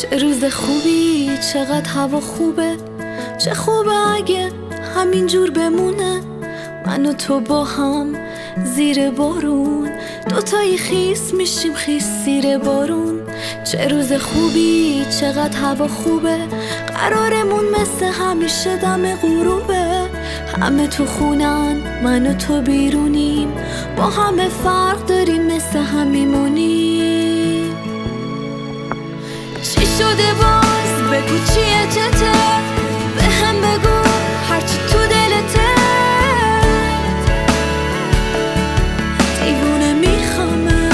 چه روز خوبی، چقدر هوا خوبه، چه خوبه اگه همینجور بمونه. من و تو با هم زیر بارون، دوتایی خیس میشیم خیس زیر بارون. چه روز خوبی، چقدر هوا خوبه، قرارمون مثل همیشه دم غروبه. همه تو خونن، من و تو بیرونیم، با همه فرق داریم مثل هم میمونیم. چی شده باز؟ بگو چیه چته، به هم بگو هرچی تو دلته. دیوونه میخوامه،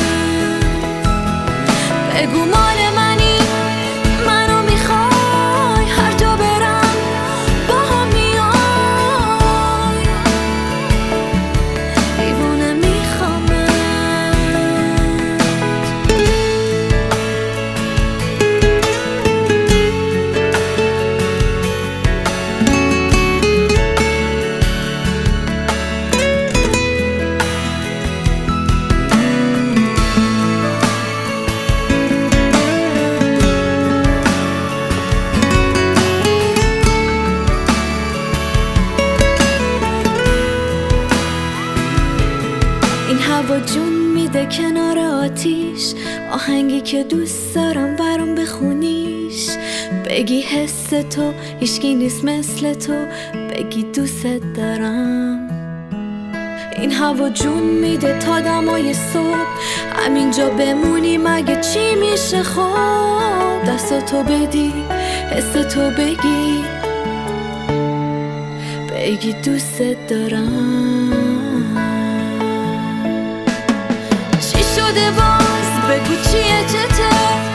بگو مال منی، منو میخوای، هر جا برم با هم میای. دیوونه میخوامه. این هوا جون میده کنار آتیش، آهنگی که دوست دارم برام بخونیش. بگی حس تو هیچکی نیست مثل تو، بگی دوست دارم. این هوا جون میده تا دمای صبح، همینجا بمونیم اگه چی میشه. خب دستاتو بدی، حس تو بگی، بگی دوست دارم. چی شده باز؟ بگو چیه چته،